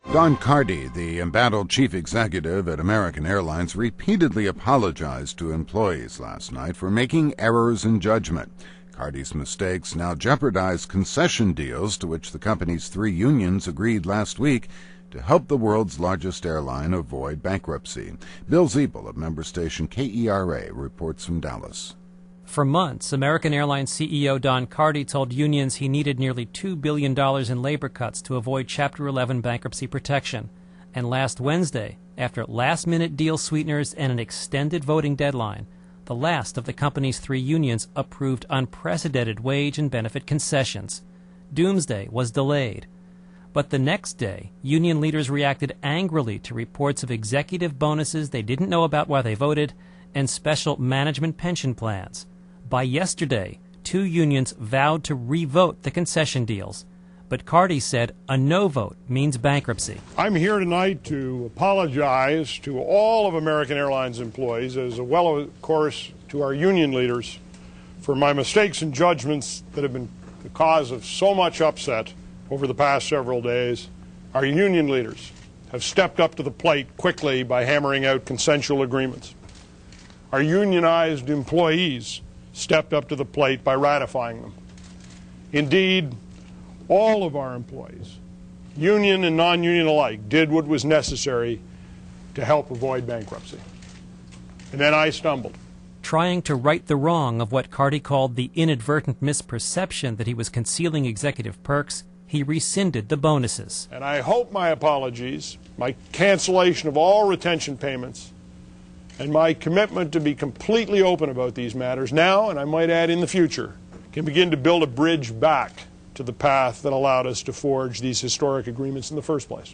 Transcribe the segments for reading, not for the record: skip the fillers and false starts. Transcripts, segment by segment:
Don Carty, the embattled chief executive at American Airlines, repeatedly apologized to employees last night for making errors in judgment. Carty's mistakes now jeopardize concession deals to which the company's 3 unions agreed last week to help the world's largest airline avoid bankruptcy. Bill Ziebel of member station KERA reports from Dallas. For months, American Airlines CEO Don Carty told unions he needed nearly $2 billion in labor cuts to avoid Chapter 11 bankruptcy protection. And last Wednesday, after last-minute deal sweeteners and an extended voting deadline, the last of the company's 3 unions approved unprecedented wage and benefit concessions. Doomsday was delayed. But the next day, union leaders reacted angrily to reports of executive bonuses they didn't know about while they voted and special management pension plans. By yesterday, 2 unions vowed to re-vote the concession deals. But Carty said a no vote means bankruptcy. I'm here tonight to apologize to all of American Airlines employees, as well, of course, to our union leaders, for my mistakes and judgments that have been the cause of so much upset over the past several days. Our union leaders have stepped up to the plate quickly by hammering out consensual agreements. Our unionized employees stepped up to the plate by ratifying them. Indeed, all of our employees, union and non-union alike, did what was necessary to help avoid bankruptcy. And then I stumbled. Trying to right the wrong of what Carty called the inadvertent misperception that he was concealing executive perks, he rescinded the bonuses. And I hope my apologies, my cancellation of all retention payments, and my commitment to be completely open about these matters now, and I might add in the future, can begin to build a bridge back to the path that allowed us to forge these historic agreements in the first place.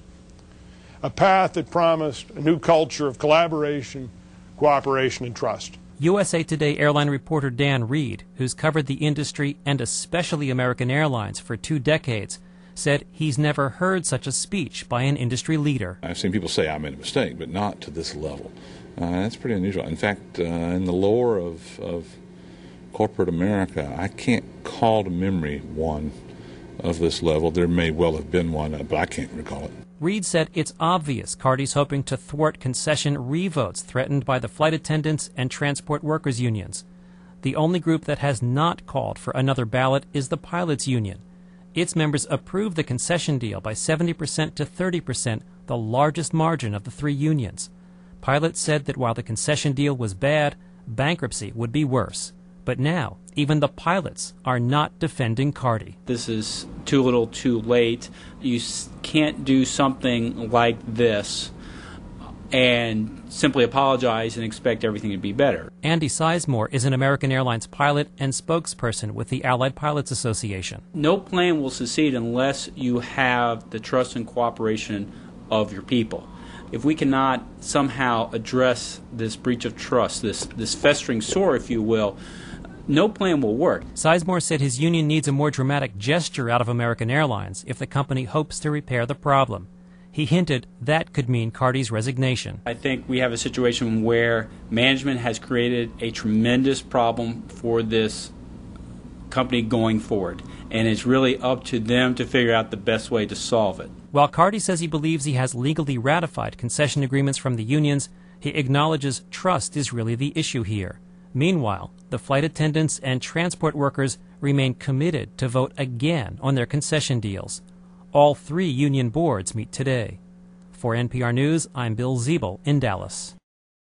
A path that promised a new culture of collaboration, cooperation, and trust. USA Today airline reporter Dan Reed, who's covered the industry and especially American Airlines for 2 decades, said he's never heard such a speech by an industry leader. I've seen people say I made a mistake, but not to this level. That's pretty unusual. In fact, in the lore of corporate America, I can't call to memory one of this level. There may well have been one, but I can't recall it. Reed said it's obvious Carty's hoping to thwart concession revotes threatened by the flight attendants and transport workers unions. The only group that has not called for another ballot is the pilots union. Its members approved the concession deal by 70% to 30%, the largest margin of the 3 unions. Pilots said that while the concession deal was bad, bankruptcy would be worse. But now, even the pilots are not defending Carty. This is too little too late. You can't do something like this and simply apologize and expect everything to be better. Andy Sizemore is an American Airlines pilot and spokesperson with the Allied Pilots Association. No plan will succeed unless you have the trust and cooperation of your people. If we cannot somehow address this breach of trust, this festering sore, if you will, no plan will work. Sizemore said his union needs a more dramatic gesture out of American Airlines if the company hopes to repair the problem. He hinted that could mean Carty's resignation. I think we have a situation where management has created a tremendous problem for this company going forward, and it's really up to them to figure out the best way to solve it. While Carty says he believes he has legally ratified concession agreements from the unions, he acknowledges trust is really the issue here. Meanwhile, the flight attendants and transport workers remain committed to vote again on their concession deals. All 3 union boards meet today. For NPR News, I'm Bill Ziebel in Dallas.